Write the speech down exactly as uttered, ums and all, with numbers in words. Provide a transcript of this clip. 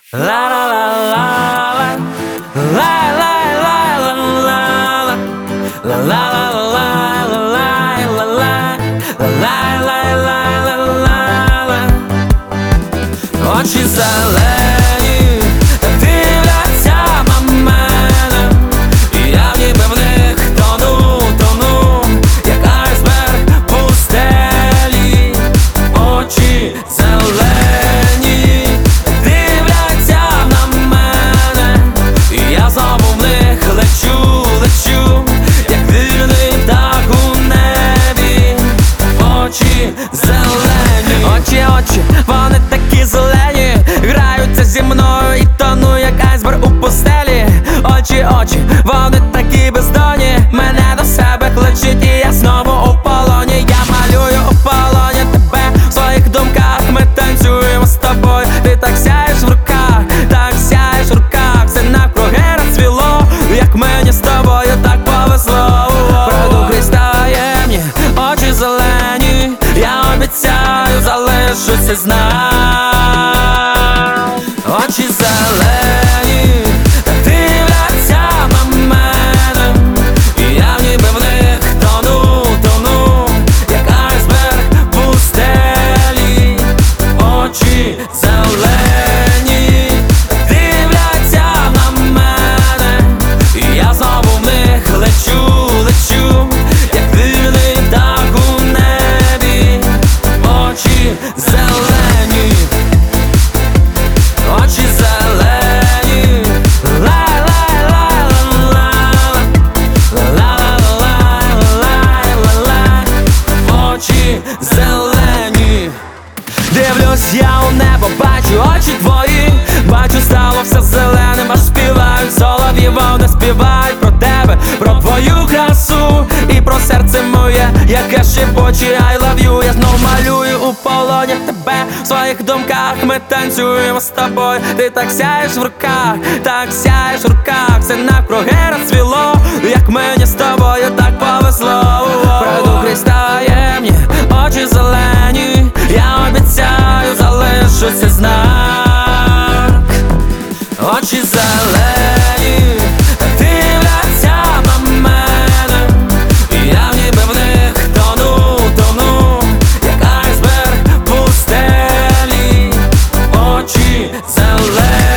La la la la la la la la la la la la la la la la. Очі зелені дивляться на мене, і я ніби в них тону, тону, як айсберг пустелі. Очі зелені дивляться на мене, і я знову в них лечу, лечу, як вільний птах у небі. Очі зелені, очі, очі, вони такі зелені, граються зі мною і тону, як айсберг у пустелі. Очі, очі, вони такі бездонні, мене до себе кличуть, і я знову у полоні. Я малюю у полоні тебе в своїх думках, ми танцюємо з тобою. Ти так сяєш в руках, так сяєш в руках, все навкруги розцвіло, як мені з тобою так повезло. Правду крізь таємні очі зелені, я обіцяю, залишуся з нами. Очі зелені дивляться на мене, і я ніби в них тону, тону, як айсберг пустелі. Очі зелені дивляться на мене, і я знову в них лечу, лечу, як вільний птах у небі. Очі зелені, очі зелені, очі зелені. Дивлюсь я у небо, бачу очі твої, бачу, стало все зеленим, аж співають солов'ї, вони співають про тебе, про твою красу і про серце моє, яке шепоче I love you. Я знов малюю у полоні тебе в своїх думках, ми танцюємо з тобою. Ти так сяєш в руках, так сяєш в руках, все навкруги розцвіло, як мені з тобою так повезло. Пройду крізь таємні очі зелені, я обіцяю, залишуся знак. Очі зелені дивляться на мене, і я ніби в них тону, тону, як айсберг пустелі. Очі зелені.